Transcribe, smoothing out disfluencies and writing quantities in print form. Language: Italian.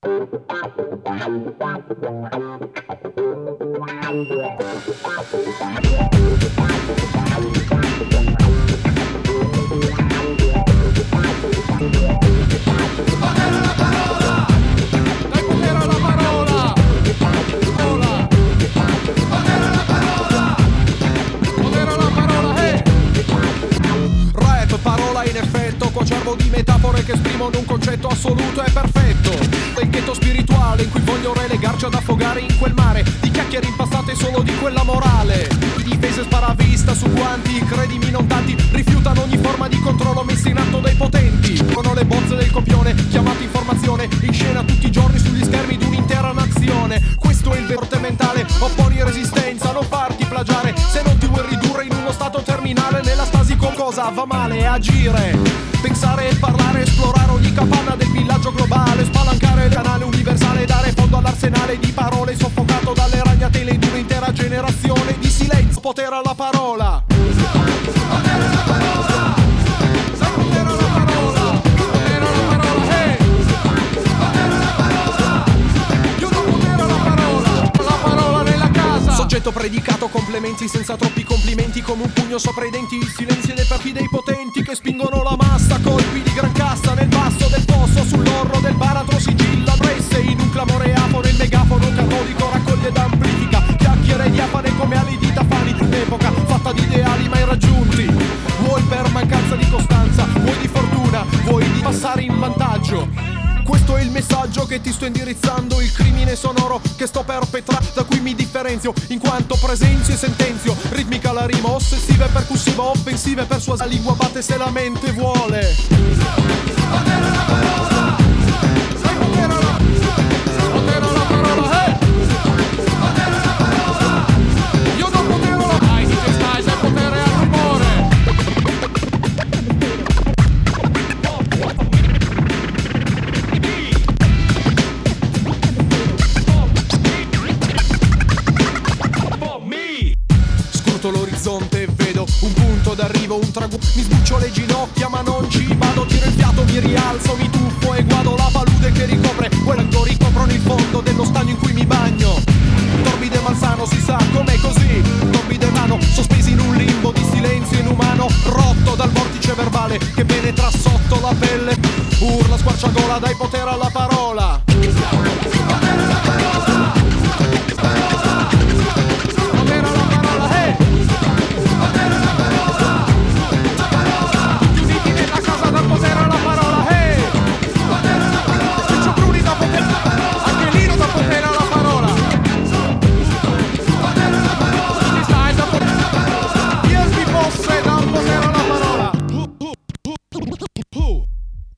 Cocervo di metafore che esprimono un concetto assoluto e perfetto. Il ghetto spirituale in cui voglio relegarci ad affogare in quel mare di chiacchiere impastate solo di quella morale. Di difese sparavista su quanti, credimi non tanti, rifiutano ogni forma di controllo messo in atto dai potenti. Sono le bozze del copione, chiamate informazione, in scena tutti i giorni sugli schermi di un'intera nazione. Questo è il vero mentale, opponi resistenza, non farti plagiare. Se non ti vuoi ridurre in uno stato terminale, nella stasi con cosa va male agire. Pensare e parlare, esplorare ogni capanna del villaggio globale, spalancare il canale universale, dare fondo all'arsenale di parole soffocato dalle ragnatele di un'intera generazione di silenzio. Potere alla parola. Potere alla parola. Potere alla parola. Potere alla parola. Hey. Potere alla parola. Io do potere alla parola. La parola nella casa. Soggetto predicato, complementi senza troppi complimenti, come un pugno sopra i denti, il silenzio dei perfi dei potenti che spingono la massa, colpi di gran cassa nel basso del fosso, sull'orlo del baratro sigilla presse, in un clamore afone il megafono catodico raccoglie ed amplifica chiacchiere diafane come ali di tafani, un'epoca fatta di ideali mai raggiunti. Vuoi per mancanza di costanza, vuoi di fortuna, vuoi di passare in vantaggio. Questo è il messaggio che ti sto indirizzando, il crimine sonoro che sto perpetrando, da cui mi differenzio in quanto presenzio e sentenzio. Ritmica la rima, ossessiva e percussiva, offensiva e persuasiva, la lingua batte se la mente vuole. Potere alla parola. Potere alla parola. Hey. Potere alla parola. Io do potere alla parola. Dai, DJ Styles, è potere al rumore. L'orizzonte e vedo un punto d'arrivo, un traguardo. Mi sbuccio le ginocchia ma non ci vado, tiro il fiato, mi rialzo, mi tuffo e guardo la palude che ricopre